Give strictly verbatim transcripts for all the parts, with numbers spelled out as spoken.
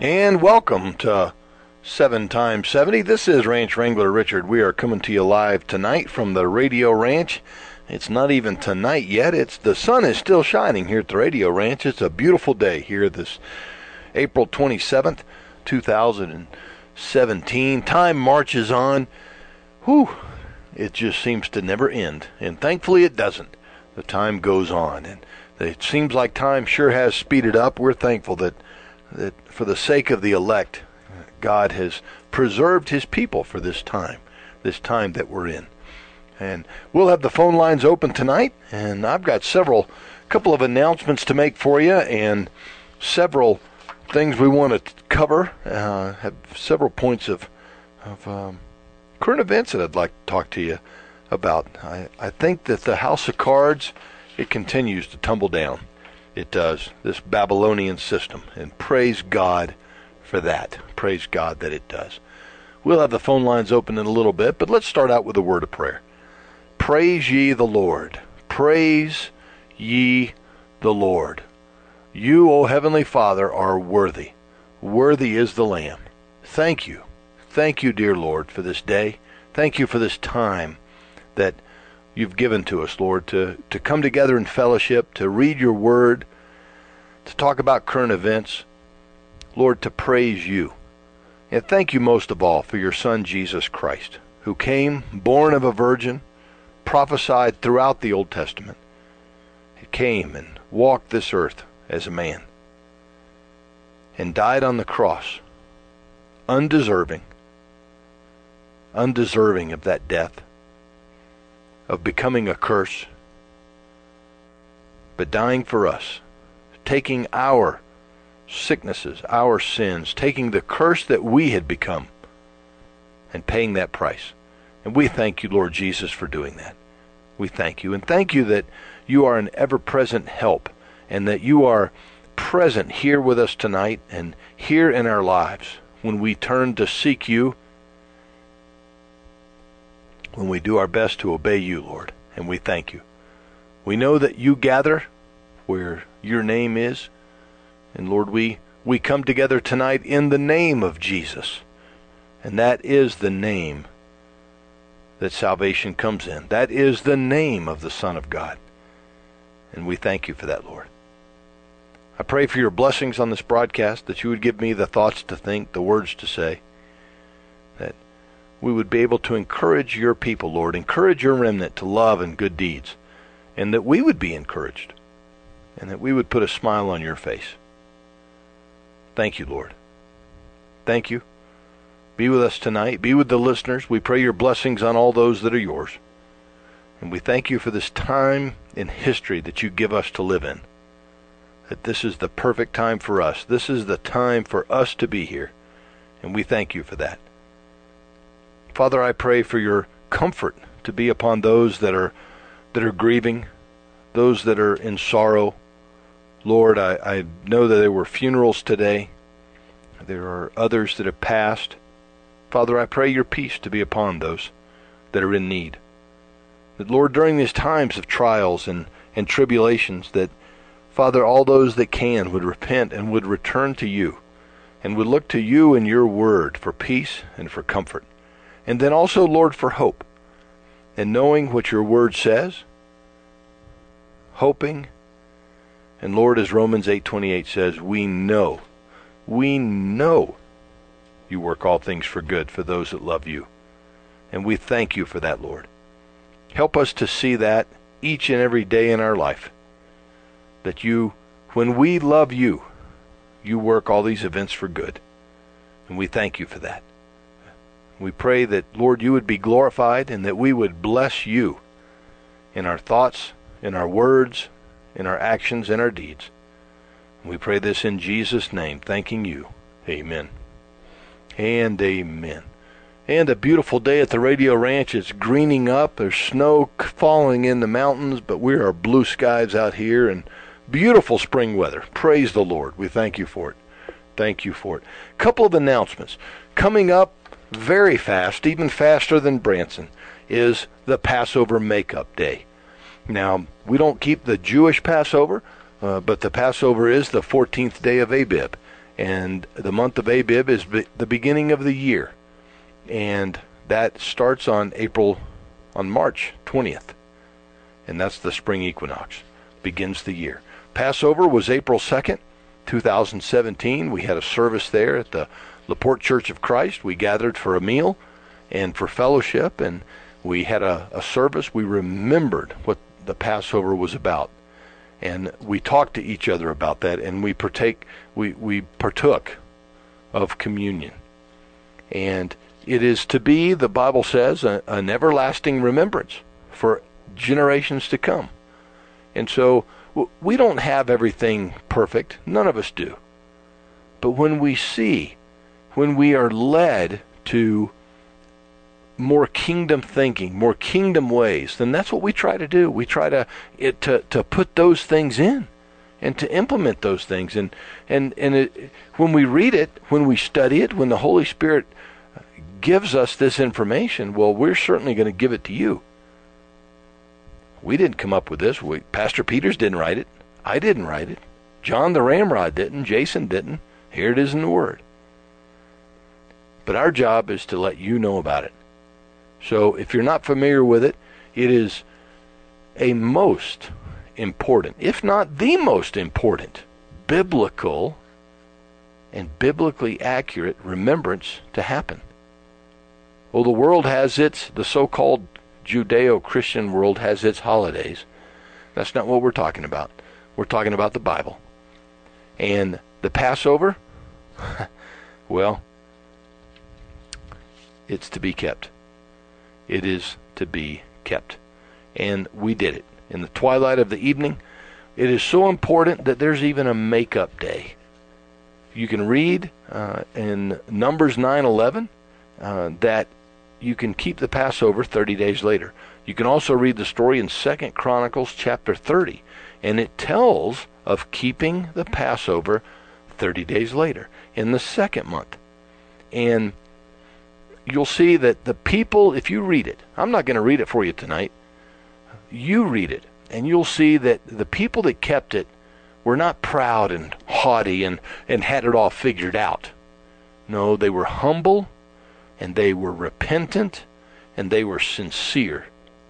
And welcome to seven times seventy. This is Ranch Wrangler Richard. We are coming to you live tonight from the Radio Ranch. It's not even tonight yet. It's the sun is still shining here at the Radio Ranch. It's a beautiful day here this April twenty-seventh, two thousand seventeen. Time marches on. Whew, it just seems to never end. And thankfully it doesn't. The time goes on. And it seems like time sure has speeded up. We're thankful that that for the sake of the elect, God has preserved his people for this time, this time that we're in. And we'll have the phone lines open tonight, and I've got several, couple of announcements to make for you, and several things we want to cover. Uh, have several points of, of um, current events that I'd like to talk to you about. I, I think that the House of Cards, it continues to tumble down. It does, this Babylonian system, and praise God for that. Praise God that it does. We'll have the phone lines open in a little bit, but let's start out with a word of prayer. Praise ye the Lord. Praise ye the Lord. You, O Heavenly Father, are worthy. Worthy is the Lamb. Thank you. Thank you, dear Lord, for this day. Thank you for this time that you've given to us, Lord, to, to come together in fellowship, to read your word, to talk about current events, Lord, to praise you. And thank you most of all for your Son, Jesus Christ, who came, born of a virgin, prophesied throughout the Old Testament. He came and walked this earth as a man and died on the cross, undeserving, undeserving of that death, of becoming a curse, but dying for us, taking our sicknesses, our sins, taking the curse that we had become, and paying that price. And we thank you, Lord Jesus, for doing that. We thank you. And thank you that you are an ever-present help, and that you are present here with us tonight and here in our lives when we turn to seek you, when we do our best to obey you, Lord, and we thank you. We know that you gather where your name is, and Lord, we, we come together tonight in the name of Jesus, and that is the name that salvation comes in. That is the name of the Son of God, and we thank you for that, Lord. I pray for your blessings on this broadcast, that you would give me the thoughts to think, the words to say, that we would be able to encourage your people, Lord, encourage your remnant to love and good deeds, and that we would be encouraged, and that we would put a smile on your face. Thank you, Lord. Thank you. Be with us tonight. Be with the listeners. We pray your blessings on all those that are yours. And we thank you for this time in history that you give us to live in, that this is the perfect time for us. This is the time for us to be here, and we thank you for that. Father, I pray for your comfort to be upon those that are that are grieving, those that are in sorrow. Lord, I, I know that there were funerals today. There are others that have passed. Father, I pray your peace to be upon those that are in need. That, Lord, during these times of trials and, and tribulations, that, Father, all those that can would repent and would return to you, and would look to you and your word for peace and for comfort. And then also, Lord, for hope. And knowing what your word says, hoping, and Lord, as Romans eight twenty-eight says, we know, we know you work all things for good for those that love you. And we thank you for that, Lord. Help us to see that each and every day in our life, that you, when we love you, you work all these events for good. And we thank you for that. We pray that, Lord, you would be glorified and that we would bless you in our thoughts, in our words, in our actions, and our deeds. And we pray this in Jesus' name, thanking you. Amen. And amen. And a beautiful day at the Radio Ranch. It's greening up. There's snow falling in the mountains, but we are blue skies out here and beautiful spring weather. Praise the Lord. We thank you for it. Thank you for it. Couple of announcements. Coming up very fast, even faster than Branson, is the Passover Makeup Day. Now, we don't keep the Jewish Passover, uh, but the Passover is the fourteenth day of Abib. And the month of Abib is be- the beginning of the year. And that starts on April, on March twentieth. And that's the spring equinox. Begins the year. Passover was April second, two thousand seventeen. We had a service there at the LaPorte Church of Christ. We gathered for a meal and for fellowship, and we had a, a service. We remembered what the Passover was about. And we talked to each other about that, and we partake, we, we partook of communion. And it is to be, the Bible says, a, an everlasting remembrance for generations to come. And so we don't have everything perfect. None of us do. But when we see, when we are led to more kingdom thinking, more kingdom ways, then that's what we try to do. We try to it, to to put those things in and to implement those things. And and and it, when we read it, when we study it, when the Holy Spirit gives us this information, well, we're certainly going to give it to you. We didn't come up with this. We, Pastor Peters didn't write it. I didn't write it. John the Ramrod didn't. Jason didn't. Here it is in the Word. But our job is to let you know about it. So if you're not familiar with it, it is a most important, if not the most important, biblical and biblically accurate remembrance to happen. Well, the world has its, the so-called Judeo-Christian world has its holidays. That's not what we're talking about. We're talking about the Bible. And the Passover, well, it's to be kept. It is to be kept. And we did it. In the twilight of the evening, it is so important that there's even a makeup day. You can read uh, in Numbers nine eleven uh, that you can keep the Passover thirty days later. You can also read the story in Second Chronicles chapter thirty, and it tells of keeping the Passover thirty days later in the second month. And you'll see that the people, if you read it, I'm not going to read it for you tonight. You read it, and you'll see that the people that kept it were not proud and haughty and, and had it all figured out. No, they were humble, and they were repentant, and they were sincere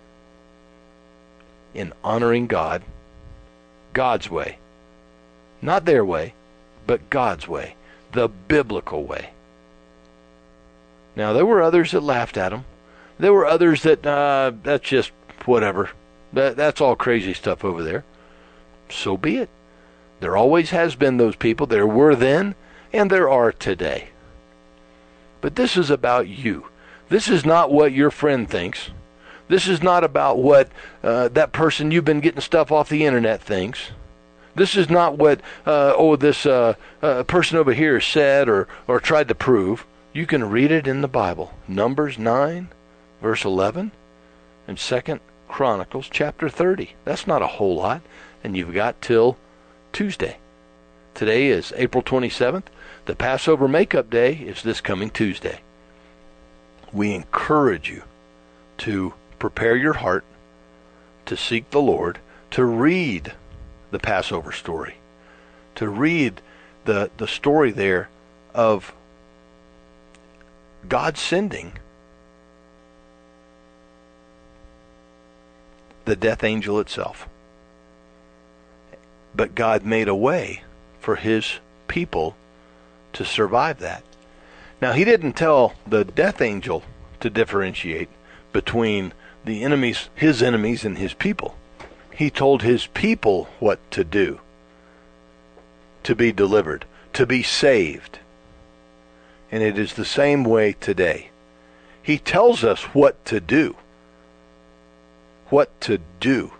in honoring God, God's way. Not their way, but God's way, the biblical way. Now, there were others that laughed at him. There were others that, uh, that's just whatever. That, that's all crazy stuff over there. So be it. There always has been those people. There were then, and there are today. But this is about you. This is not what your friend thinks. This is not about what uh, that person you've been getting stuff off the internet thinks. This is not what, uh, oh, this uh, uh, person over here said or, or tried to prove. You can read it in the Bible. Numbers nine, verse eleven, and Second Chronicles chapter thirty. That's not a whole lot, and you've got till Tuesday. Today is April twenty-seventh. The Passover Makeup Day is this coming Tuesday. We encourage you to prepare your heart, to seek the Lord, to read the Passover story, to read the, the story there of God sending the death angel itself. But God made a way for his people to survive that. Now, he didn't tell the death angel to differentiate between the enemies, his enemies and his people. He told his people what to do to be delivered, to be saved. And it is the same way today. He tells us what to do. What to do.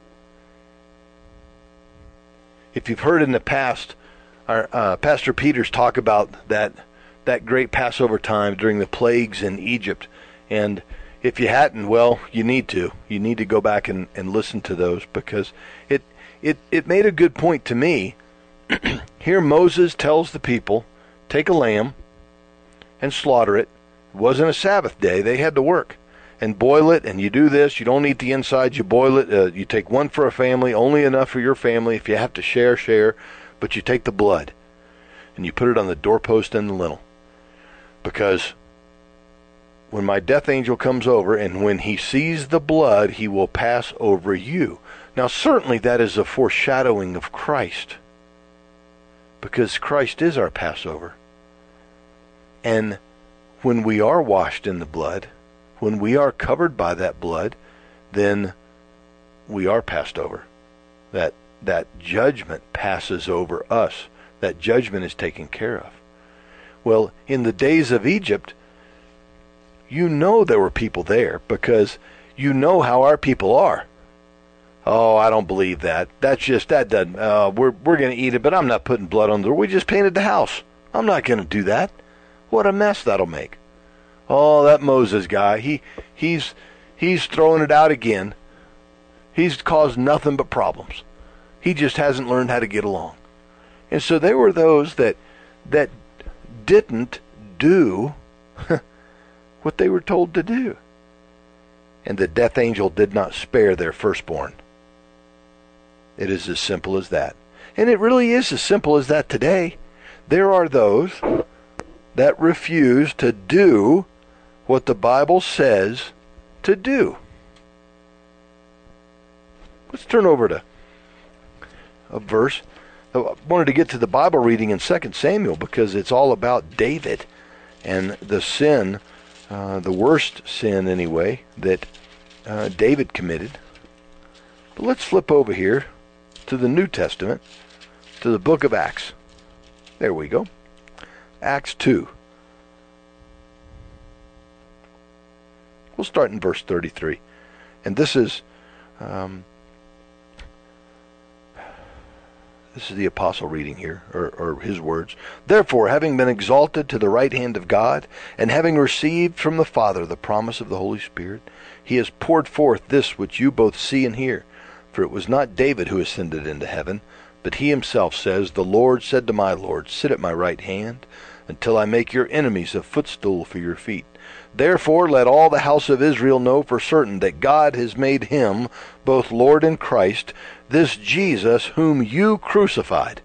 If you've heard in the past, our, uh, Pastor Peters talk about that that great Passover time during the plagues in Egypt. And if you hadn't, well, you need to. You need to go back and, and listen to those, because it, it, it made a good point to me. Here Moses tells the people, take a lamb and slaughter it. It wasn't a Sabbath day. They had to work. And boil it, and you do this. You don't eat the inside. You boil it. Uh, you take one for a family, only enough for your family. If you have to share, share. But you take the blood. and you put it on the doorpost and the lintel. Because when my death angel comes over, and when he sees the blood, he will pass over you. Now, certainly that is a foreshadowing of Christ, because Christ is our Passover. And when we are washed in the blood, when we are covered by that blood, then we are passed over. That that judgment passes over us. That judgment is taken care of. Well, in the days of Egypt, you know there were people there, because you know how our people are. Oh, I don't believe that. That's just, that doesn't, uh, we're, we're going to eat it, but I'm not putting blood on the door. We just painted the house. I'm not going to do that. What a mess that'll make. Oh, that Moses guy, he, he's, he's throwing it out again. He's caused nothing but problems. He just hasn't learned how to get along. And so there were those that, that didn't do what they were told to do. And the death angel did not spare their firstborn. It is as simple as that. And it really is as simple as that today. There are those that refuse to do what the Bible says to do. Let's turn over to a verse. I wanted to get to the Bible reading in Second Samuel, because it's all about David and the sin, uh, the worst sin anyway, that uh, David committed. But let's flip over here to the New Testament, to the book of Acts. There we go. Acts two. We'll start in verse thirty-three. And this is um, this is the apostle reading here, or, or his words. Therefore, having been exalted to the right hand of God, and having received from the Father the promise of the Holy Spirit, he has poured forth this which you both see and hear. For it was not David who ascended into heaven, but he himself says, The Lord said to my Lord, Sit at my right hand, until I make your enemies a footstool for your feet. Therefore let all the house of Israel know for certain that God has made him both Lord and Christ, this Jesus whom you crucified.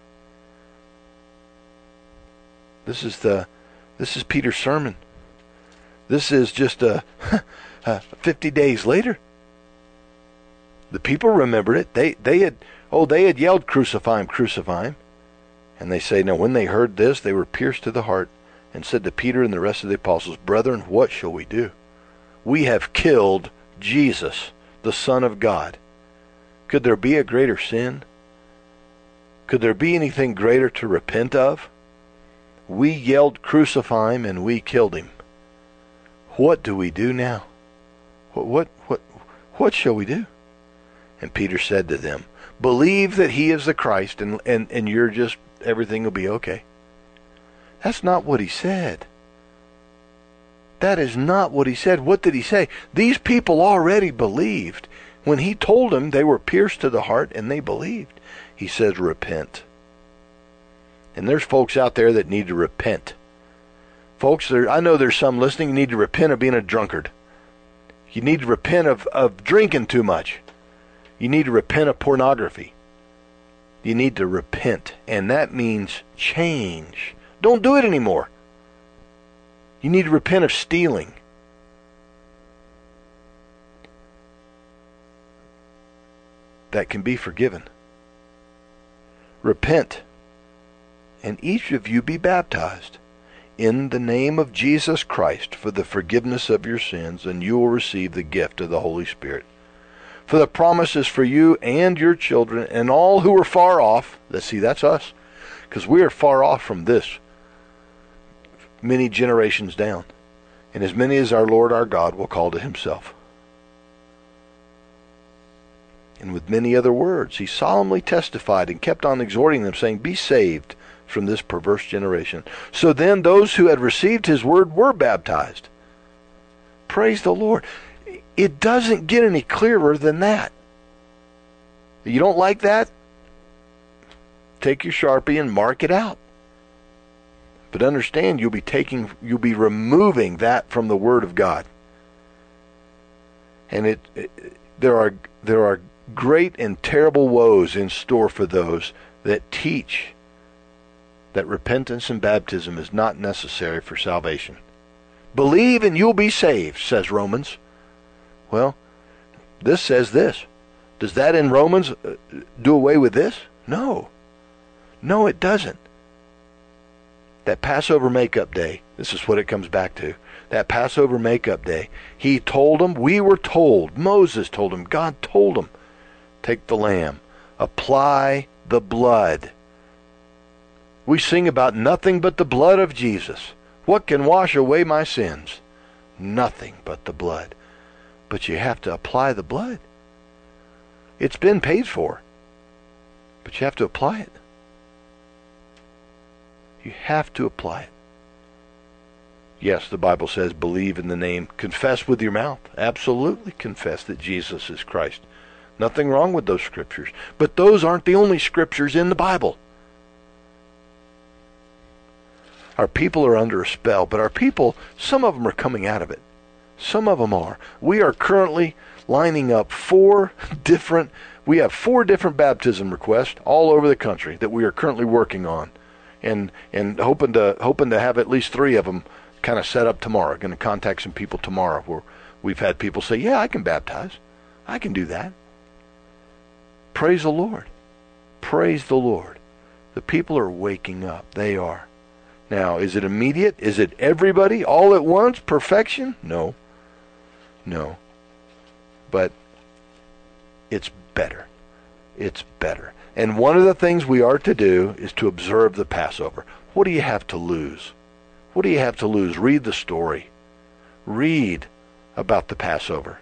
This is the this is Peter's sermon. This is just a, a fifty days later. The people remembered it. They they had oh they had yelled, Crucify him, crucify him. And they say, now when they heard this, they were pierced to the heart, and said to Peter and the rest of the apostles, Brethren, what shall we do? We have killed Jesus, the Son of God. Could there be a greater sin? Could there be anything greater to repent of? We yelled, Crucify him, and we killed him. What do we do now? What what what what shall we do? And Peter said to them, Believe that he is the Christ, and, and, and you're just, everything will be okay. That's not what he said. That is not what he said. What did he say? These people already believed. When he told them, they were pierced to the heart, and they believed. He says, repent. And there's folks out there that need to repent. Folks, there, I know there's some listening, you need to repent of being a drunkard. You need to repent of, of drinking too much. You need to repent of pornography. You need to repent, and that means change. Don't do it anymore. You need to repent of stealing. That can be forgiven. Repent, and each of you be baptized in the name of Jesus Christ for the forgiveness of your sins, and you will receive the gift of the Holy Spirit. For the promise is for you and your children and all who are far off. Let's see, that's us. Because we are far off from this, many generations down. And as many as our Lord our God will call to himself. And with many other words, he solemnly testified and kept on exhorting them, saying, Be saved from this perverse generation. So then those who had received his word were baptized. Praise the Lord. It doesn't get any clearer than that. You don't like that? Take your Sharpie and mark it out. But understand, you'll be taking, you'll be removing that from the Word of God. And it, it there are there are great and terrible woes in store for those that teach that repentance and baptism is not necessary for salvation. Believe and you'll be saved, says Romans. Well, this says this. Does that in Romans do away with this? No. No, it doesn't. That Passover makeup day, this is what it comes back to. That Passover makeup day, he told them, we were told, Moses told them, God told them, take the lamb, apply the blood. We sing about nothing but the blood of Jesus. What can wash away my sins? Nothing but the blood. But you have to apply the blood. It's been paid for, but you have to apply it. You have to apply it. Yes, the Bible says believe in the name, confess with your mouth. Absolutely confess that Jesus is Christ. Nothing wrong with those scriptures. But those aren't the only scriptures in the Bible. Our people are under a spell, but our people, some of them are coming out of it. Some of them are. We are currently lining up four different, we have four different baptism requests all over the country that we are currently working on. And and hoping to hoping to have at least three of them kind of set up tomorrow. Going to contact some people tomorrow where we've had people say, yeah, I can baptize. I can do that. Praise the Lord. Praise the Lord. The people are waking up. They are. Now, is it immediate? Is it everybody all at once? Perfection? No. No. But it's better. It's better. And one of the things we are to do is to observe the Passover. What do you have to lose? What do you have to lose? Read the story. Read about the Passover.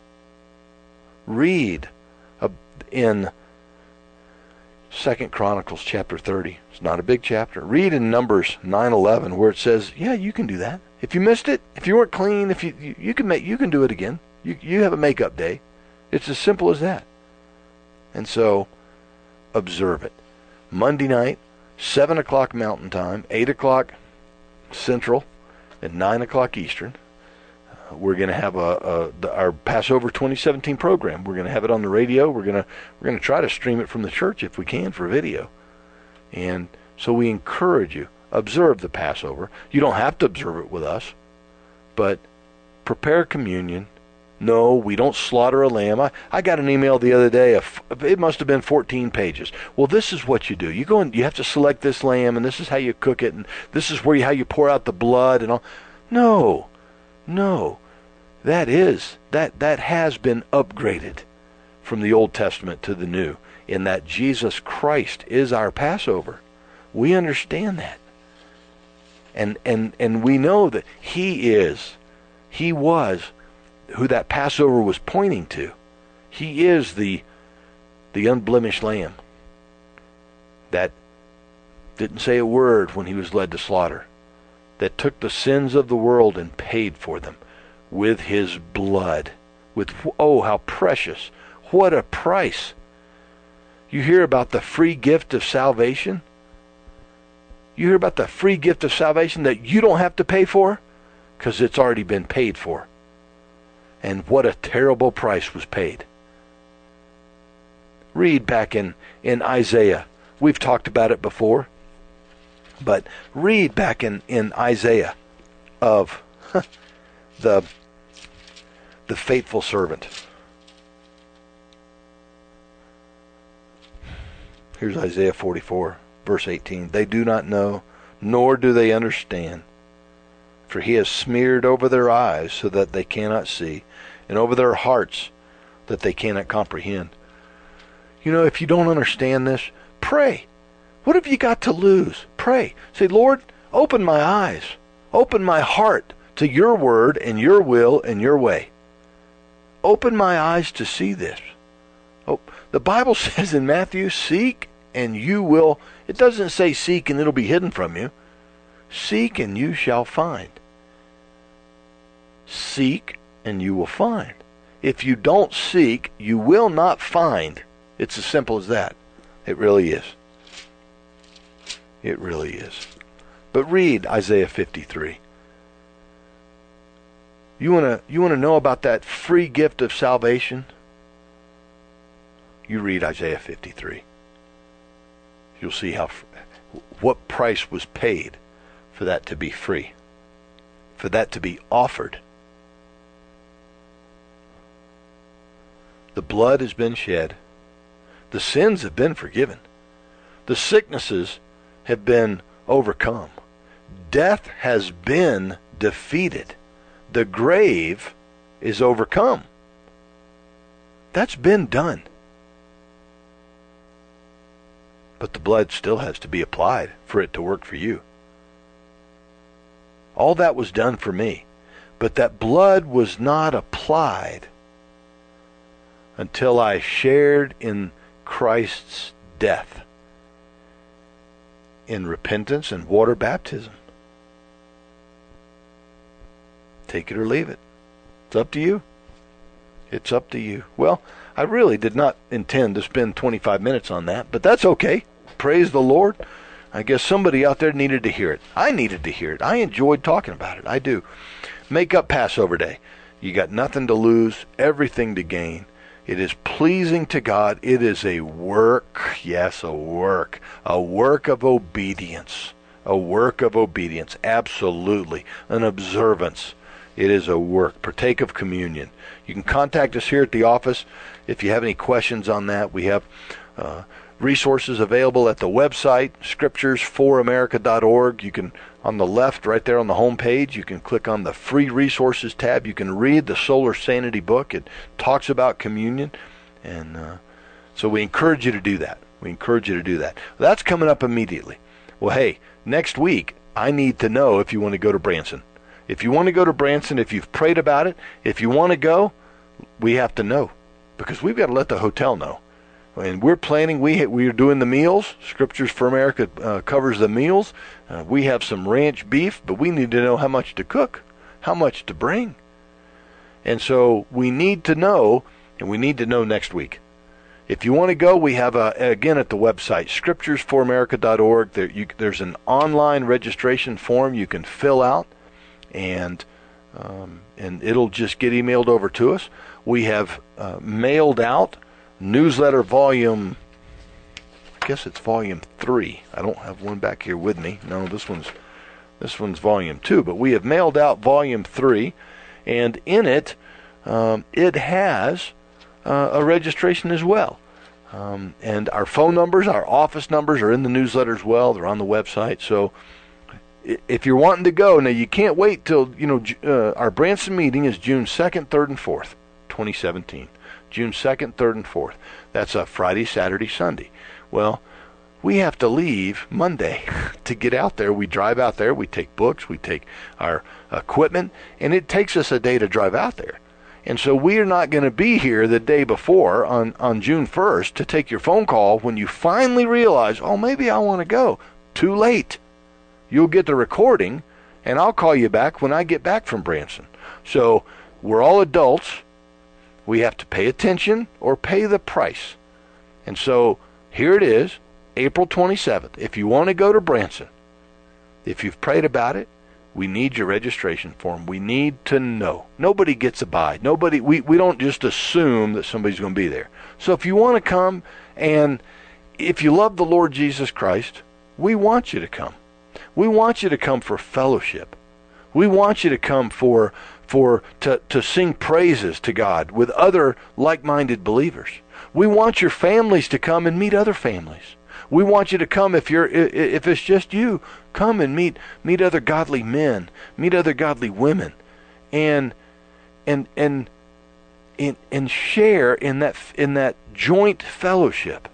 Read in Second Chronicles chapter thirty. It's not a big chapter. Read in Numbers nine eleven where it says, yeah, you can do that. If you missed it, if you weren't clean, if you you, you can make you can do it again. You you have a makeup day. It's as simple as that. And so observe it. Monday night, seven o'clock Mountain Time, eight o'clock Central, and nine o'clock Eastern. Uh, we're going to have a, a the, our Passover twenty seventeen program. We're going to have it on the radio. We're going to we're going to try to stream it from the church if we can for video. And so we encourage you, observe the Passover. You don't have to observe it with us, but prepare communion. No, we don't slaughter a lamb. I, I got an email the other day. Of, it must have been fourteen pages. Well, this is what you do. You go and you have to select this lamb, and this is how you cook it, and this is where you, how you pour out the blood and all. No, no, that is that that has been upgraded from the Old Testament to the New, in that Jesus Christ is our Passover. We understand that, and and and we know that He is, He was. Who that Passover was pointing to. He is the the unblemished lamb that didn't say a word when he was led to slaughter, that took the sins of the world and paid for them with his blood. With oh, how precious. What a price. You hear about the free gift of salvation? You hear about the free gift of salvation that you don't have to pay for? Because it's already been paid for. And what a terrible price was paid. Read back in, in Isaiah. We've talked about it before. But read back in, in Isaiah of the, the faithful servant. Here's Isaiah forty-four, verse eighteen. They do not know, nor do they understand. For he has smeared over their eyes so that they cannot see, and over their hearts that they cannot comprehend. You know, if you don't understand this, pray. What have you got to lose? Pray. Say, Lord, open my eyes. Open my heart to your word and your will and your way. Open my eyes to see this. Oh, the Bible says in Matthew, seek and you will. It doesn't say seek and it'll be hidden from you. Seek and you shall find. Seek and you will find. If you don't seek, you will not find. It's as simple as that. It really is. It really is. But read Isaiah fifty-three. You want to you want to know about that free gift of salvation? You read Isaiah fifty-three. You'll see how what price was paid for that to be free, for that to be offered. The blood has been shed. The sins have been forgiven. The sicknesses have been overcome. Death has been defeated. The grave is overcome. That's been done. But the blood still has to be applied for it to work for you. All that was done for me. But that blood was not applied until I shared in Christ's death in repentance and water baptism. Take it or leave it. It's up to you. It's up to you. Well, I really did not intend to spend twenty-five minutes on that, but that's okay. Praise the Lord. I guess somebody out there needed to hear it. I needed to hear it. I enjoyed talking about it. I do. Make up Passover Day. You got nothing to lose, everything to gain. It is pleasing to God. It is a work, yes, a work, a work of obedience, a work of obedience, absolutely, an observance. It is a work. Partake of communion. You can contact us here at the office if you have any questions on that. We have uh, resources available at the website, scriptures for america dot org. You can, on the left, right there on the home page, you can click on the free resources tab. You can read the Solar Sanity book. It talks about communion. And uh, so we encourage you to do that. We encourage you to do that. That's coming up immediately. Well, hey, next week, I need to know if you want to go to Branson. If you want to go to Branson, if you've prayed about it, if you want to go, we have to know. Because we've got to let the hotel know. And we're planning, we we are doing the meals. Scriptures for America uh, covers the meals. Uh, we have some ranch beef, but we need to know how much to cook, how much to bring. And so we need to know, and we need to know next week. If you want to go, we have, a, again, at the website, scriptures for america dot org. There, you, there's an online registration form you can fill out, and um, and it'll just get emailed over to us. We have uh, mailed out newsletter volume, I guess it's volume three. I don't have one back here with me. No, this one's this one's volume two. But we have mailed out volume three, and in it, um, it has uh, a registration as well. Um, and our phone numbers, our office numbers are in the newsletter as well. They're on the website. So if you're wanting to go, now you can't wait till, you know, uh, our Branson meeting is June second, third, and fourth, twenty seventeen. June second, third, and fourth. That's a Friday, Saturday, Sunday. Well, we have to leave Monday to get out there. We drive out there. We take books. We take our equipment. And it takes us a day to drive out there. And so we are not going to be here the day before on, on June first to take your phone call when you finally realize, oh, maybe I want to go. Too late. You'll get the recording, and I'll call you back when I get back from Branson. So we're all adults. We have to pay attention or pay the price. And so here it is, April twenty-seventh. If you want to go to Branson, if you've prayed about it, we need your registration form. We need to know. Nobody gets a buy. Nobody. We, we don't just assume that somebody's going to be there. So if you want to come, and if you love the Lord Jesus Christ, we want you to come. We want you to come for fellowship. We want you to come for for to, to sing praises to God with other like-minded believers. We want your families to come and meet other families. We want you to come, if you're if it's just you, come and meet meet other godly men, meet other godly women, and and and and, and share in that in that joint fellowship.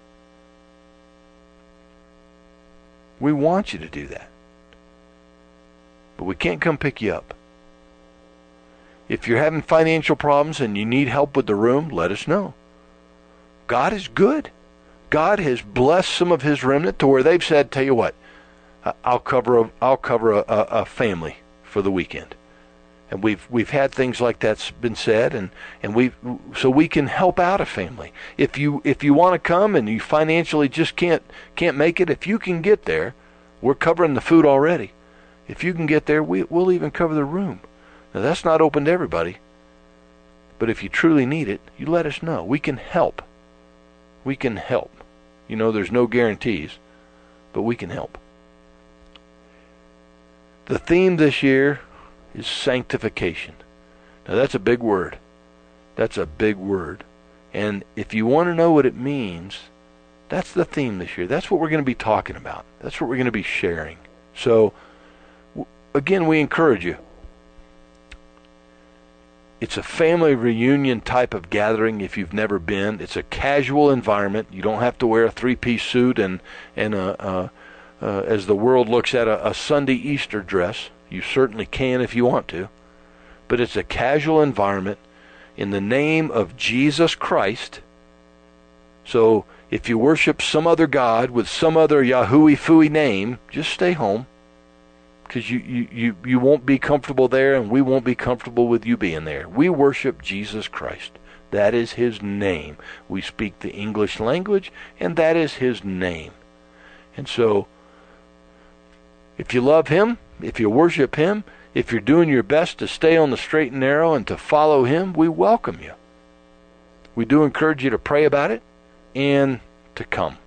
We want you to do that. But we can't come pick you up. If you're having financial problems and you need help with the room, let us know. God is good. God has blessed some of his remnant to where they've said, tell you what, I'll cover a, I'll cover a, a, a family for the weekend. And we've we've had things like that's been said, and, and we so we can help out a family. If you if you want to come and you financially just can't can't make it, if you can get there, we're covering the food already. If you can get there, we, we'll even cover the room. Now, that's not open to everybody. But if you truly need it, you let us know. We can help. We can help. You know, there's no guarantees, but we can help. The theme this year is sanctification. Now that's a big word. That's a big word. And if you want to know what it means, that's the theme this year. That's what we're going to be talking about. That's what we're going to be sharing. So, again, we encourage you. It's a family reunion type of gathering if you've never been. It's a casual environment. You don't have to wear a three-piece suit and, and a, a, uh, as the world looks at a, a Sunday Easter dress. You certainly can if you want to. But it's a casual environment in the name of Jesus Christ. So if you worship some other God with some other Yahuwah-fooey name, just stay home. Because you, you, you, you won't be comfortable there, and we won't be comfortable with you being there. We worship Jesus Christ. That is his name. We speak the English language, and that is his name. And so, if you love him, if you worship him, if you're doing your best to stay on the straight and narrow and to follow him, we welcome you. We do encourage you to pray about it and to come.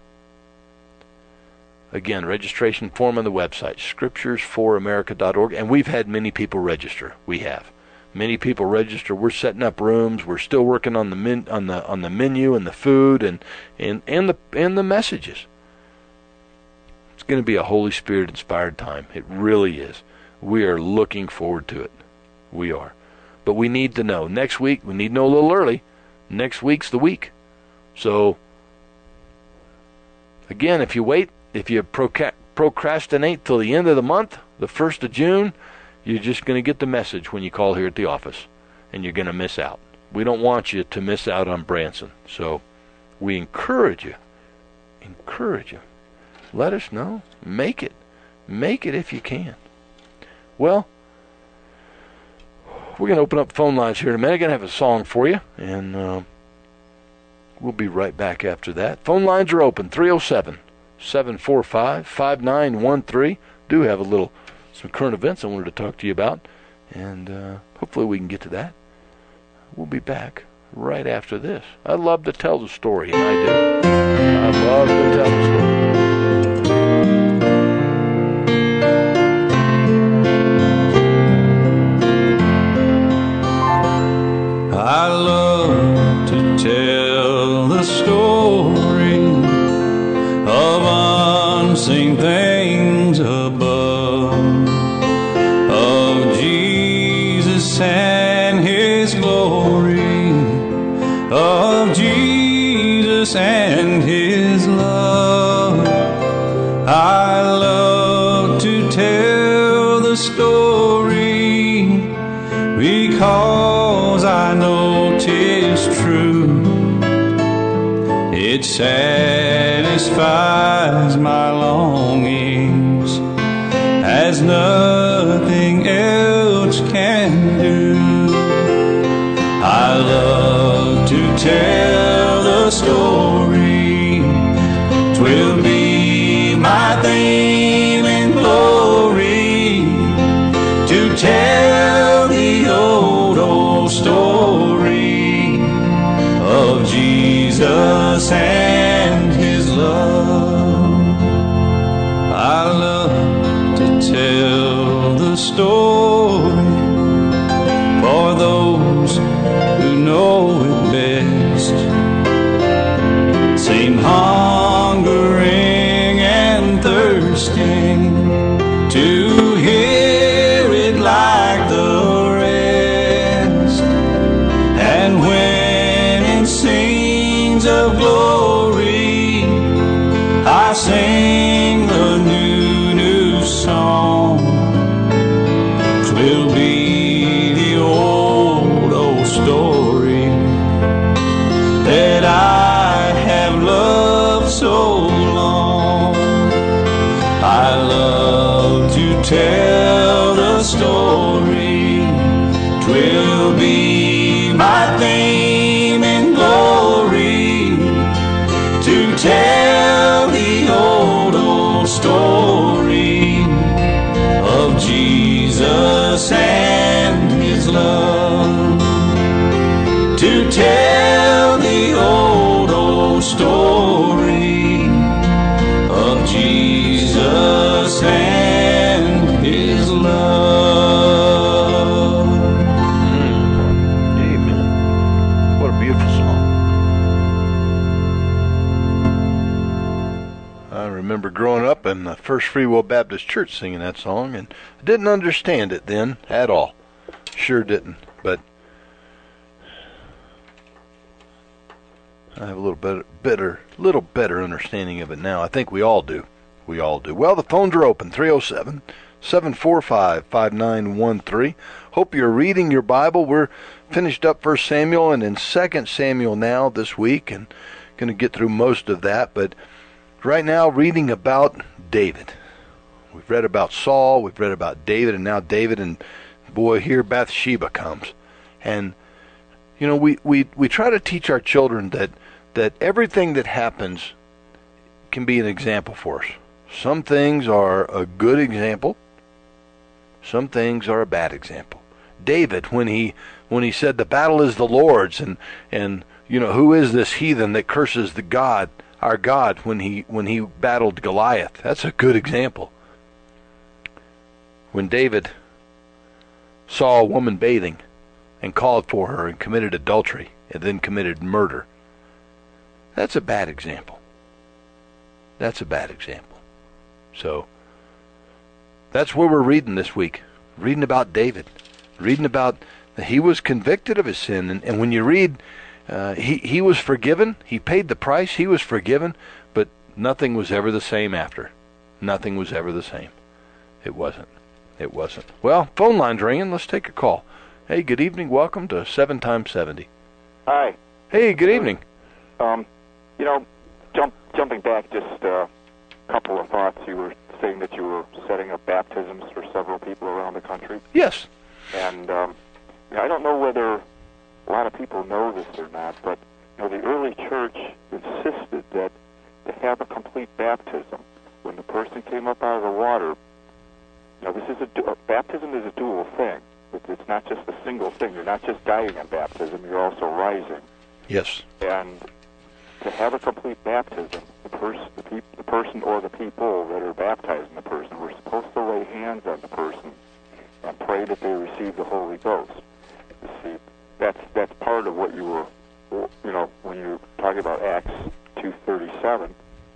Again, registration form on the website, scriptures for america dot org. And we've had many people register. We have. Many people register. We're setting up rooms. We're still working on the men, on the on the menu and the food and, and, and the and the messages. It's going to be a Holy Spirit inspired time. It really is. We are looking forward to it. We are. But we need to know. Next week, we need to know a little early. Next week's the week. So, again, if you wait, if you proca- procrastinate till the end of the month, the first of June, you're just going to get the message when you call here at the office, and you're going to miss out. We don't want you to miss out on Branson. So we encourage you. Encourage you. Let us know. Make it. Make it if you can. Well, we're going to open up phone lines here in a minute. I'm going to have a song for you, and uh, we'll be right back after that. Phone lines are open, three oh seven, seven four five, five nine one three. Do have a little, some current events I wanted to talk to you about, and uh, hopefully we can get to that. We'll be back right after this. I love to tell the story, and I do. I love to tell the story. I love to tell the story of unseen things above, of Jesus and his glory, of Jesus and his love. I love to tell the story because I know 'tis true. It satisfies my longings as nothing else can do. I love to tell the story. 'Twill be my theme and glory to tell the old, old story of Jesus and his love. I love to tell the story for those who know it best, seem hungering and thirsting to hear it like the rest. And when in scenes of glory I sing the new, new song, 'twill be the old, old story that I have loved so long. I love to tell the story. 'Twill be my theme and glory to tell the old, old story of Jesus and his love. To tell the old, old story of Jesus and his love. First Free Will Baptist Church singing that song, and I didn't understand it then at all. Sure didn't, but I have a little better, better, little better understanding of it now. I think we all do. We all do. Well, the phones are open, three oh seven, seven four five, five nine one three. Hope you're reading your Bible. We're finished up First Samuel and in Second Samuel now this week, and going to get through most of that. But right now, reading about David. We've read about Saul, we've read about David, and now David, and boy, here Bathsheba comes. And, you know, we, we, we try to teach our children that, that everything that happens can be an example for us. Some things are a good example. Some things are a bad example. David, when he when he said the battle is the Lord's, and and you know, who is this heathen that curses the God, our God, when he when he battled Goliath? That's a good example. When David saw a woman bathing and called for her and committed adultery and then committed murder, that's a bad example. That's a bad example. So that's where we're reading this week. Reading about David. Reading about that he was convicted of his sin. And, and when you read, uh, he, he was forgiven. He paid the price. He was forgiven. But nothing was ever the same after. Nothing was ever the same. It wasn't. It wasn't. Well, phone line's ringing. Let's take a call. Hey, good evening. Welcome to seven times seventy. Hi. Hey, good evening. Um, you know, jump, jumping back just a couple of thoughts. You were saying that you were setting up baptisms for several people around the country. Yes. And um, I don't know whether a lot of people know this or not, but you know, the early church insisted that to have a complete baptism, when the person came up out of the water, you know, this is a du- baptism is a dual thing. It, it's not just a single thing. You're not just dying in baptism; you're also rising. Yes. And to have a complete baptism, the person, the, peop- the person or the people that are baptizing the person, we're supposed to lay hands on the person and pray that they receive the Holy Ghost. You see, that's that's part of what you were, you know, when you're talking about Acts two thirty-seven.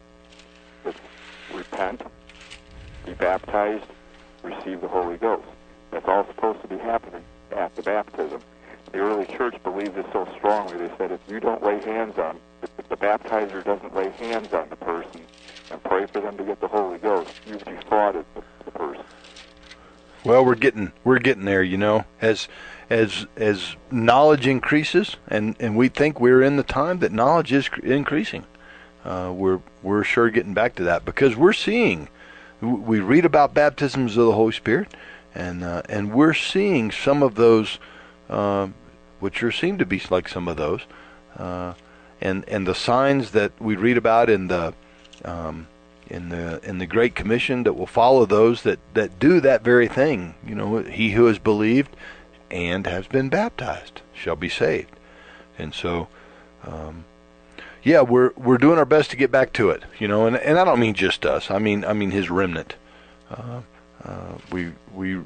It's repent, be baptized, receive the Holy Ghost. That's all supposed to be happening at the baptism. The early church believed this so strongly. They said if you don't lay hands on, if the baptizer doesn't lay hands on the person and pray for them to get the Holy Ghost, you've defrauded the, the person. Well, we're getting we're getting there, you know, as as as knowledge increases, and, and we think we're in the time that knowledge is increasing. Uh, we're we're sure getting back to that, because we're seeing, we read about baptisms of the Holy Spirit, and uh, and we're seeing some of those, uh, which are seem to be like some of those, uh, and and the signs that we read about in the. Um, in the in the Great Commission that will follow those that, that do that very thing. You know, he who has believed and has been baptized shall be saved. And so, um, yeah, we're we're doing our best to get back to it. You know, and and I don't mean just us. I mean I mean his remnant. Uh, uh, we we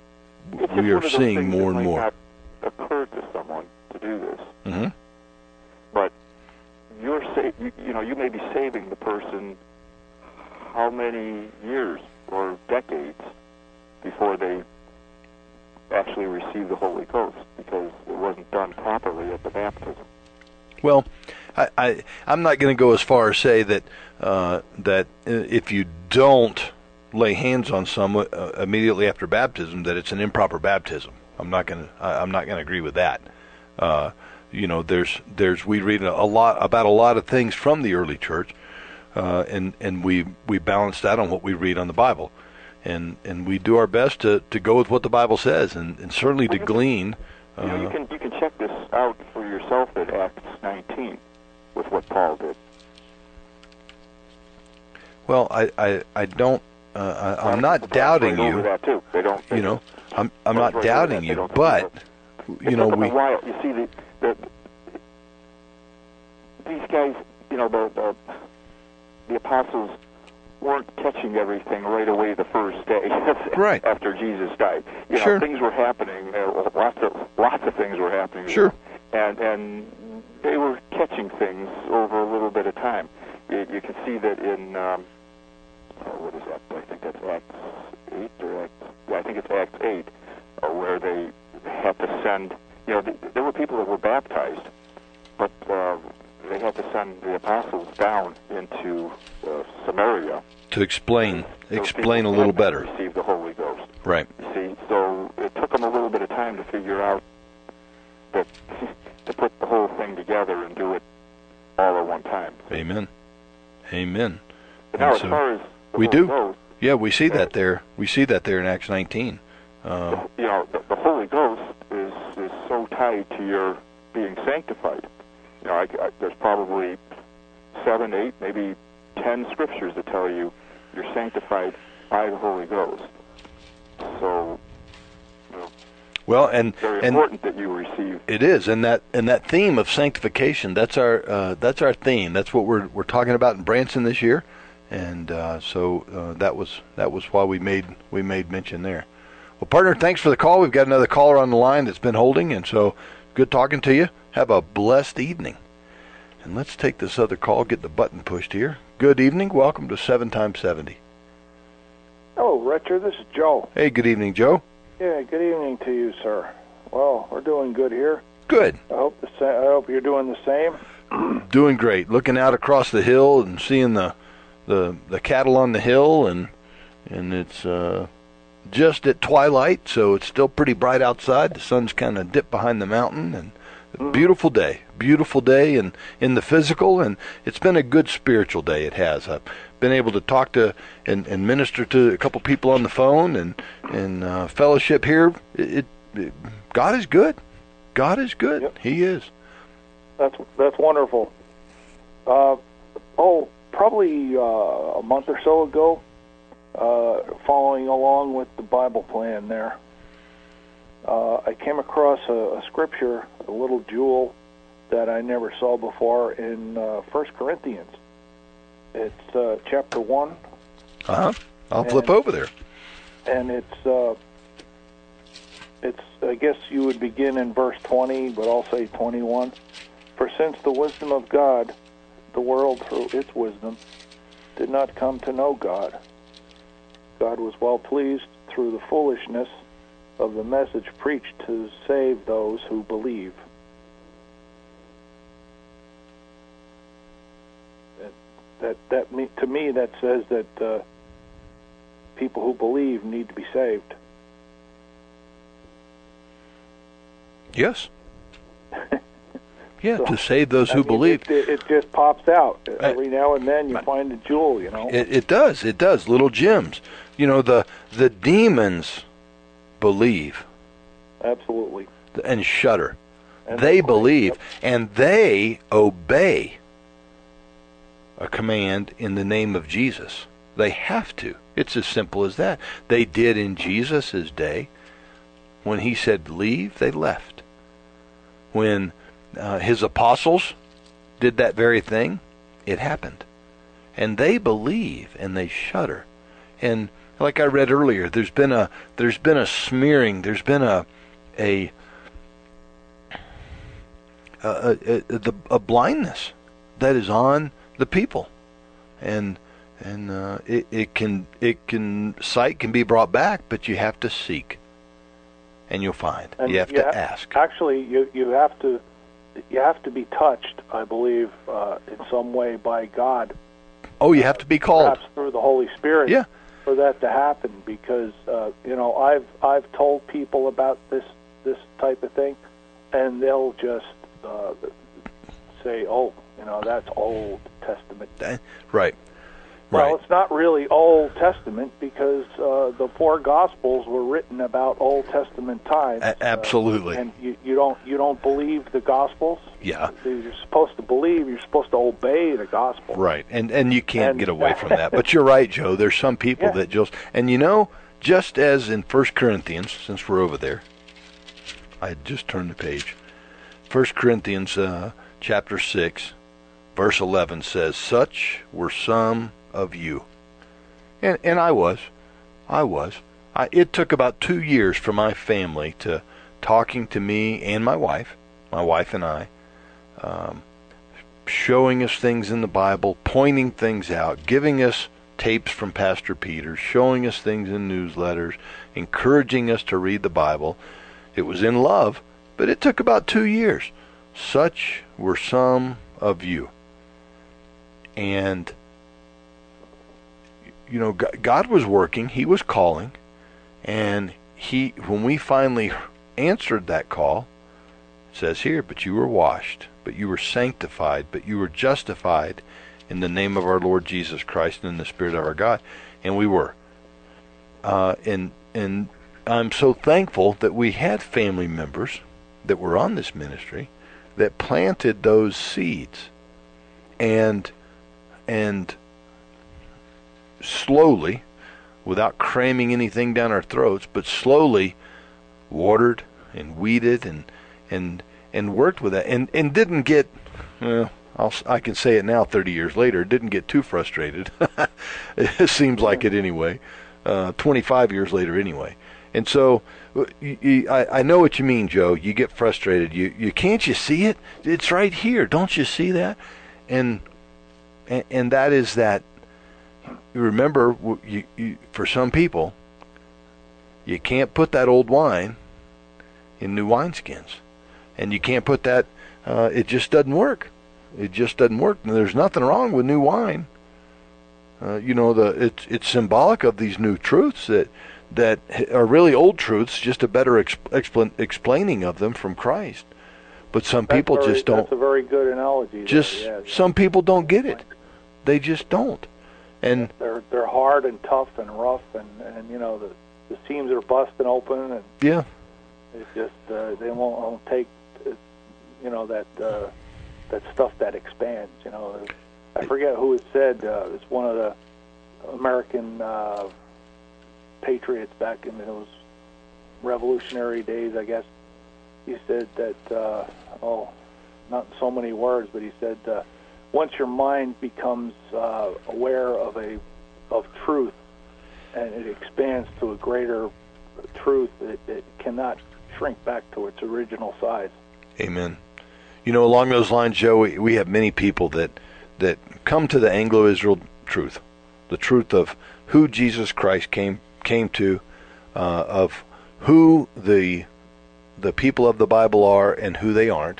we are seeing more and more. It might not occur to someone to do this, mm-hmm. but you're sa- you, you know you may be saving the person. How many years or decades before they actually receive the Holy Ghost, because it wasn't done properly at the baptism? Well, I, I I'm not going to go as far as say that uh, that if you don't lay hands on someone uh, immediately after baptism, that it's an improper baptism. I'm not going to I'm not going to agree with that. Uh, you know, there's there's we read a lot about a lot of things from the early church. Uh, and and we we balance that on what we read on the Bible, and and we do our best to, to go with what the Bible says, and, and certainly to glean. Uh, you know, you can you can check this out for yourself at Acts nineteen with what Paul did. Well, I I, I don't. Uh, I, I'm not doubting you. That too. They don't. They you know, I'm I'm not not doubting you, but you know we. While, you see the, the these guys, you know the. the The apostles weren't catching everything right away the first day right. after Jesus died. You know, sure. things were happening. Uh, lots of lots of things were happening. Sure. And and they were catching things over a little bit of time. You, you can see that in um, oh, what is that place? it's Acts eight, uh, where they had to send, you know, th- there were people that were baptized, but uh, they had to send the apostles down into uh, Samaria to explain Those explain a people little had not better. received the Holy Ghost. Right. You see, so it took them a little bit of time to figure out that to put the whole thing together and do it all at one time. Amen. Amen. But now, And as so far as the we Holy do. Ghost, Yeah, we see that there. We see that there in Acts nineteen. Uh, you know, the, the Holy Ghost is is so tied to your being sanctified. You know, I, I, there's probably seven, eight, maybe ten scriptures that tell you you're sanctified by the Holy Ghost. So, you know, well, and it's very and important that you receive. it is, and that and that theme of sanctification. That's our uh, that's our theme. That's what we're we're talking about in Branson this year, and uh, so uh, that was that was why we made we made mention there. Well, partner, thanks for the call. We've got another caller on the line that's been holding, and so good talking to you. Have a blessed evening. And let's take this other call, get the button pushed here. Good evening. Welcome to seven times seventy. Hello, Richard. This is Joe. Hey, good evening, Joe. Yeah, good evening to you, sir. Well, we're doing good here. Good. I hope the sa- I hope you're doing the same. Doing great. Looking out across the hill and seeing the the, the cattle on the hill, and and it's uh, just at twilight, so it's still pretty bright outside. The sun's kind of dipped behind the mountain, and a beautiful day. Beautiful day and in the physical, and it's been a good spiritual day. It has. I've been able to talk to and, and minister to a couple people on the phone and and uh, fellowship here. It, it God is good. God is good. Yep. He is. That's that's wonderful. Uh, oh, probably uh, a month or so ago, uh, following along with the Bible plan there, uh, I came across a, a scripture, a little jewel that I never saw before in uh, First Corinthians. It's uh, chapter one. Uh huh. I'll And- flip over there. And it's, uh, it's. I guess you would begin in verse twenty, but I'll say twenty-one. For since the wisdom of God, the world through its wisdom, did not come to know God, God was well pleased through the foolishness of the message preached to save those who believe. That that, that me, to me that says that. Uh, people who believe need to be saved. Yes. Yeah, So, to save those I who mean, believe. It, it, it just pops out. Right. Every now and then you Right. find a jewel, you know. It, it does. It does. Little gems. You know, the the demons believe Absolutely. and shudder. And They of course, believe yep. and they obey a command in the name of Jesus. They have to. It's as simple as that. They did in Jesus' day. When he said leave, they left. When uh, his apostles did that very thing, it happened. And they believe and they shudder. And like I read earlier, there's been a there's been a smearing, there's been a a a, a, a, a blindness that is on the people. And and uh, it, it can it can sight can be brought back, but you have to seek, and you'll find. And you have you to ha- ask. Actually, you you have to you have to be touched, I believe, uh, in some way by God. Oh, you have to be called. Perhaps through the Holy Spirit. Yeah. For that to happen, because uh, you know I've I've told people about this this type of thing, and they'll just uh, say, "Oh, you know, that's Old Testament." Right. Well, Right. it's not really Old Testament because uh, the four Gospels were written about Old Testament times. A- absolutely. Uh, and you, you don't you don't believe the Gospels? Yeah. You're supposed to believe. You're supposed to obey the Gospel. Right. And and you can't And- get away from that. But you're right, Joe. There's some people Yeah. that just and you know, just as in First Corinthians, since we're over there, I had just turned the page. First Corinthians uh, chapter six, verse eleven says, "Such were some of you," and and I was, I was. I, it took about two years for my family to talking to me and my wife, my wife and I, um, showing us things in the Bible, pointing things out, giving us tapes from Pastor Peter, showing us things in newsletters, encouraging us to read the Bible. It was in love, but it took about two years. Such were some of you. And, you know, God was working. He was calling. And he, when we finally answered that call, it says here, but you were washed, but you were sanctified, but you were justified in the name of our Lord Jesus Christ and in the Spirit of our God. And we were. Uh, and, and I'm so thankful that we had family members that were on this ministry that planted those seeds. And and slowly, without cramming anything down our throats, but slowly watered and weeded and and and worked with that, and and didn't get, well, I'll, I can say it now thirty years later, didn't get too frustrated. It seems like it anyway, uh, twenty-five years later anyway. And so you, you, I, I know what you mean, Joe. You get frustrated. You you can't you see it? It's right here. Don't you see that? And And, and that is that, you remember, you, you, for some people, you can't put that old wine in new wineskins. And you can't put that, uh, it just doesn't work. It just doesn't work. And there's nothing wrong with new wine. Uh, you know, the it's it's symbolic of these new truths that that are really old truths, just a better exp- expl- explaining of them from Christ. But some That's people very, just don't. That's a very good analogy. Just there, yeah. Some people don't get it. They just don't. And they're they're hard and tough and rough, and, and you know the the seams are busting open, and yeah, it's just uh, they won't, won't take uh, you know that uh, that stuff that expands. You know, I forget who it said. Uh, it's one of the American uh, patriots back in those Revolutionary days, I guess. He said that uh, oh, not in so many words, but he said. Uh, Once your mind becomes uh, aware of a of truth, and it expands to a greater truth, it, it cannot shrink back to its original size. Amen. You know, along those lines, Joe, we, we have many people that that come to the Anglo-Israel truth, the truth of who Jesus Christ came came to, uh, of who the the people of the Bible are and who they aren't,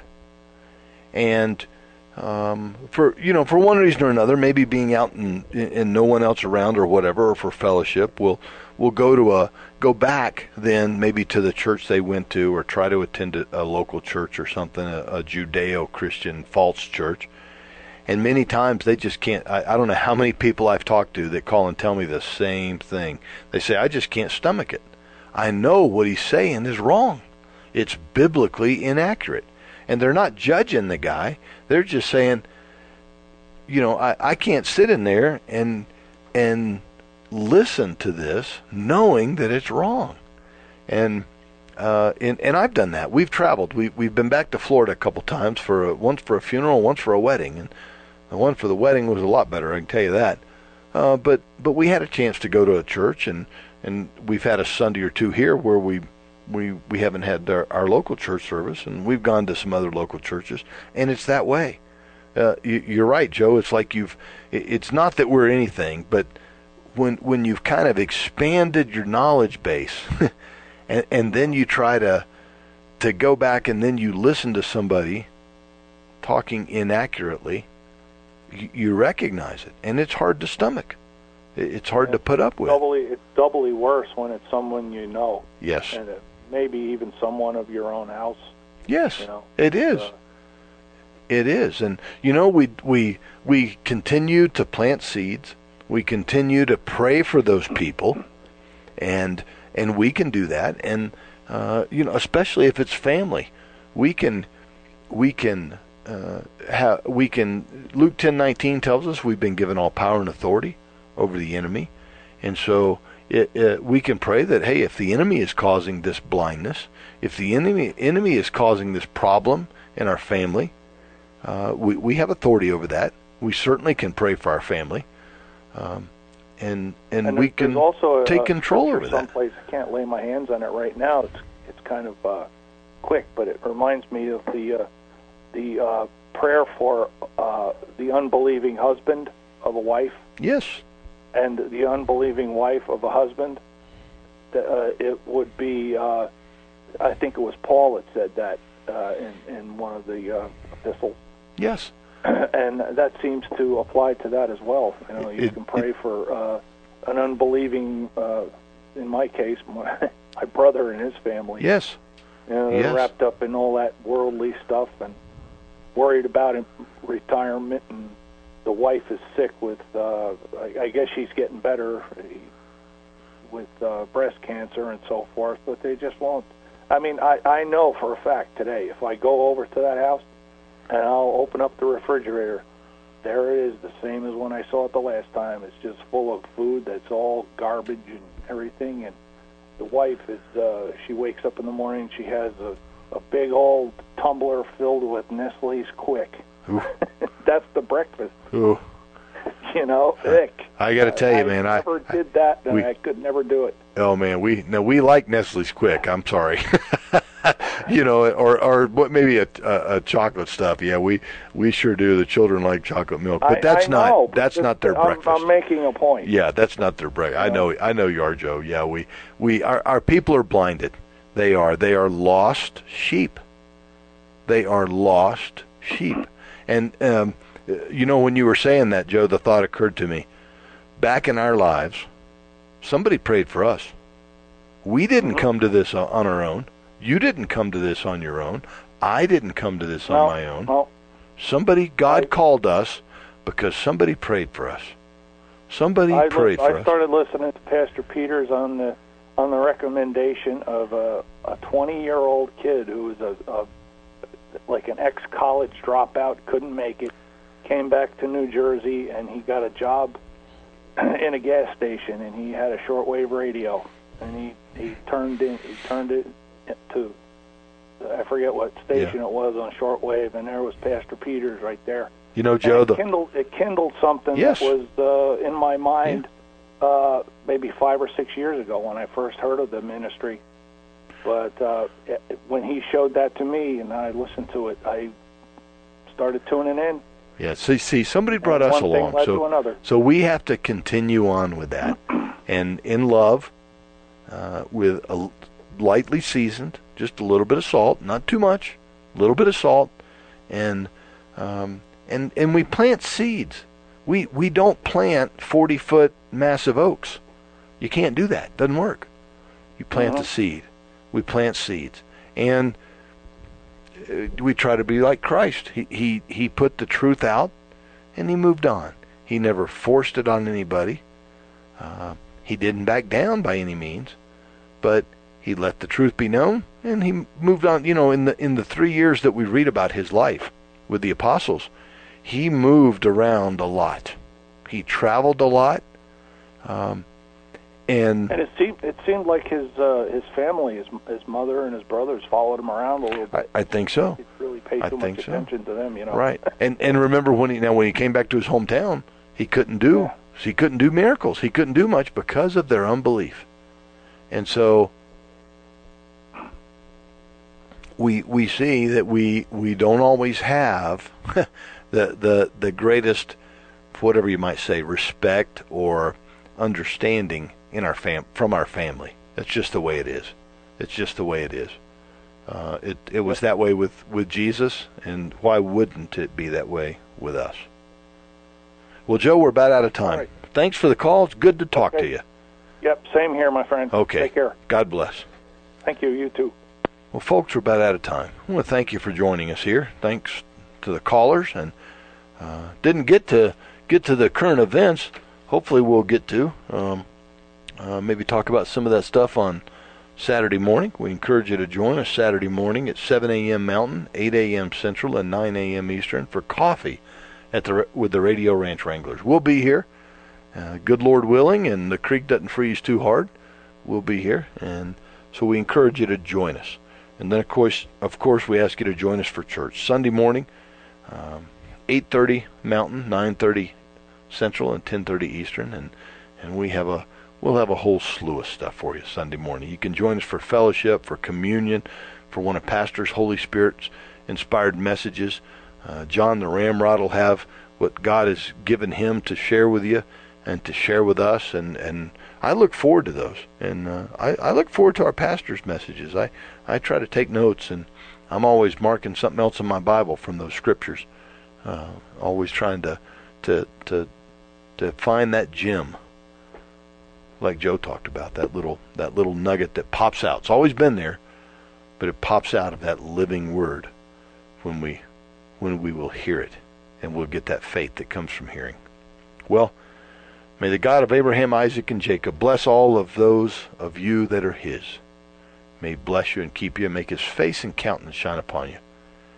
and. Um, for you know, for one reason or another, maybe being out and and no one else around or whatever, or for fellowship, will will go to a go back then maybe to the church they went to, or try to attend a, a local church or something, a, a Judeo-Christian false church. And many times they just can't. I, I don't know how many people I've talked to that call and tell me the same thing. They say, I just can't stomach it. I know what he's saying is wrong. It's biblically inaccurate. And they're not judging the guy. They're just saying, you know, I, I can't sit in there and and listen to this knowing that it's wrong. And uh, and, and I've done that. We've traveled. We, we've been back to Florida a couple times, for a, once for a funeral, once for a wedding. And the one for the wedding was a lot better, I can tell you that. Uh, but but we had a chance to go to a church, and, and we've had a Sunday or two here where we We we haven't had our, our local church service, and we've gone to some other local churches, and it's that way. Uh, you, you're right, Joe. It's like you've. It's not that we're anything, but when when you've kind of expanded your knowledge base, and and then you try to to go back and then you listen to somebody talking inaccurately, you, you recognize it, and it's hard to stomach. It's hard it's to put up with. Doubly, it's doubly worse when it's someone you know. Yes. And it, maybe even someone of your own house. Yes, you know, it is. Uh, it is. And, you know, we we we continue to plant seeds. We continue to pray for those people. And and we can do that. And, uh, you know, especially if it's family. We can, we can, uh, have, we can, Luke ten nineteen tells us we've been given all power and authority over the enemy. And so it, it, we can pray that, hey, if the enemy is causing this blindness, if the enemy enemy is causing this problem in our family, uh, we, we have authority over that. We certainly can pray for our family. Um, and, and and we can also a, take control over that. Someplace I can't lay my hands on it right now. It's it's kind of uh, quick, but it reminds me of the uh, the uh, prayer for uh, the unbelieving husband of a wife. Yes. And the unbelieving wife of a husband. uh, it would be. Uh, I think it was Paul that said that uh, in in one of the uh, epistles. Yes. And that seems to apply to that as well. You know, you It- can pray for uh, an unbelieving. Uh, in my case, my, my brother and his family. Yes. You know, they're Yes. wrapped up in all that worldly stuff and worried about him, retirement, and the wife is sick with, uh, I, I guess she's getting better with uh, breast cancer and so forth, but they just won't. I mean, I, I know for a fact today, if I go over to that house and I'll open up the refrigerator, there it is, the same as when I saw it the last time. It's just full of food that's all garbage and everything, and the wife is, uh, she wakes up in the morning, she has a, a big old tumbler filled with Nestle's Quick. That's the breakfast. Ooh. You know, ick. I got to tell you, I man, I never did that, and we- I could never do it. Oh man, we no, we like Nestle's Quick. I'm sorry, you know, or or what maybe a, a a chocolate stuff. Yeah, we we sure do. The children like chocolate milk, but I, that's I not know, but that's just- not their I'm, breakfast. I'm making a point. Yeah, that's not their breakfast. I know, I know you are, Joe. Yeah, we we our our people are blinded. They are they are lost sheep. They are lost sheep, and um, you know, when you were saying that, Joe, the thought occurred to me. Back in our lives, somebody prayed for us. We didn't Mm-hmm. come to this on on our own. You didn't come to this on your own. I didn't come to this no, on my own. No, Somebody, God I- called us because somebody prayed for us. Somebody I, prayed I for us. started listening to Pastor Peters on the on the recommendation of a a twenty-year-old kid who was a, a like an ex-college dropout, couldn't make it, came back to New Jersey, and he got a job in a gas station, and he had a shortwave radio, and he he turned in he turned it to I forget what station Yeah. it was on shortwave, and there was Pastor Peters right there. You know, And Joe, it the kindled it kindled something Yes. that was uh, in my mind uh, maybe five or six years ago when I first heard of the ministry. But uh, it- when he showed that to me and I listened to it, I started tuning in. yeah. See, see, somebody brought and us one thing along, led so to another. so we have to continue on with that, and in love, uh, with a l- lightly seasoned, just a little bit of salt, not too much, a little bit of salt, and um, and and we plant seeds. We we don't plant forty foot massive oaks. You can't do that. Doesn't work. You plant Uh-huh. the seed. We plant seeds, and uh, we try to be like Christ. He he he put the truth out, and he moved on. He never forced it on anybody. Uh, he didn't back down by any means, but he let the truth be known, and he moved on. You know, in the in the three years that we read about his life with the apostles, he moved around a lot. He traveled a lot, um, and And it seemed it seemed like his uh, his family, his his mother and his brothers followed him around a little bit. I, I think so. He really paid I too think much so. attention to them, you know. Right. And and remember when he now when he came back to his hometown, he couldn't do Yeah. he couldn't do miracles. He couldn't do much because of their unbelief. And so we we see that we we don't always have the the the greatest, whatever you might say, respect or understanding in our fam from our family. That's just the way it is. It's just the way it is. Uh, it it was that way with, with Jesus, and why wouldn't it be that way with us? Well, Joe, we're about out of time. All right. Thanks for the call. It's good to talk Okay. to you. Yep, same here, my friend. Okay. Take care. God bless. Thank you. You too. Well, folks, we're about out of time. I want to thank you for joining us here. Thanks to the callers, and uh, didn't get to get to the current events. Hopefully, we'll get to um, uh, maybe talk about some of that stuff on Saturday morning. We encourage you to join us Saturday morning at seven a.m. Mountain, eight a.m. Central, and nine a.m. Eastern for coffee at the with the Radio Ranch Wranglers. We'll be here, uh, good Lord willing, and the creek doesn't freeze too hard. We'll be here, and so we encourage you to join us. And then, of course, of course, we ask you to join us for church Sunday morning, um, eight thirty Mountain, nine thirty Central, and ten thirty Eastern, and and we have a we'll have a whole slew of stuff for you Sunday morning. You can join us for fellowship, for communion, for one of Pastor's Holy Spirit's inspired messages. Uh, John the Ramrod will have what God has given him to share with you. and to share with us. And, and I look forward to those. And uh, I, I look forward to our pastor's messages. I, I try to take notes, and I'm always marking something else in my Bible from those scriptures. Uh, always trying to, to, to, to find that gem, like Joe talked about, that little, that little nugget that pops out. It's always been there, but it pops out of that living word when we, when we will hear it, and we'll get that faith that comes from hearing. Well, may the God of Abraham, Isaac, and Jacob bless all of those of you that are his. May he bless you and keep you, and make his face and countenance shine upon you.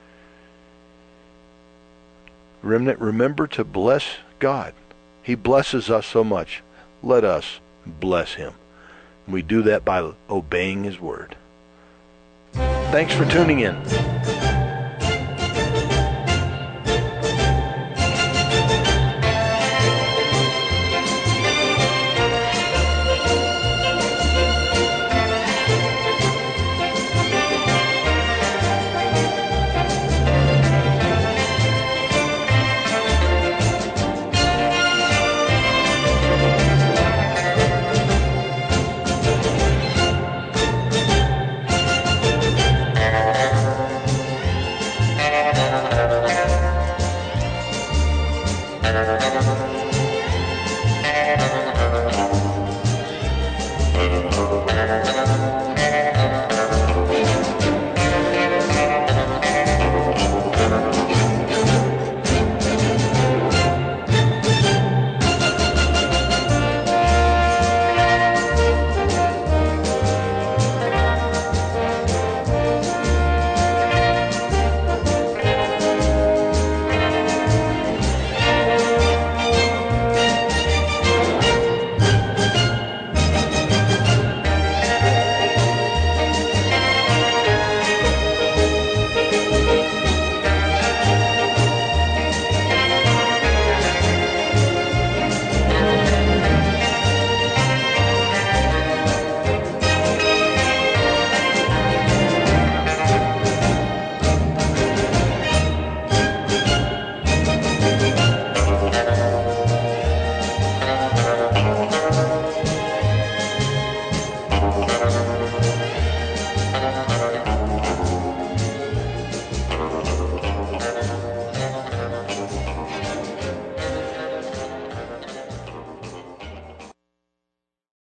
Remnant, remember to bless God. He blesses us so much. Let us bless him. We do that by obeying his word. Thanks for tuning in.